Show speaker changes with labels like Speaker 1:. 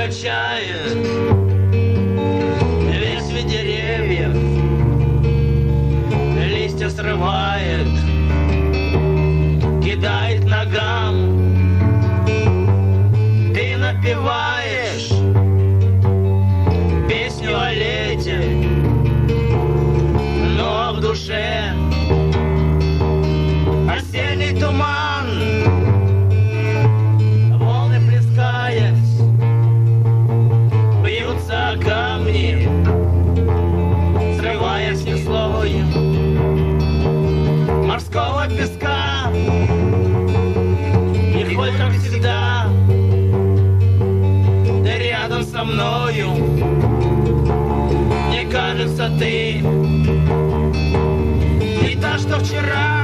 Speaker 1: качает ветви деревьев, листья срывает, кидает ногам. Ты напеваешь песню о лете, но в душе осенний туман. Волны плескаясь бьются о камни, срываясь не слою морского песка. И хоть как всегда ты рядом со мною, мне кажется, ты не та, что вчера.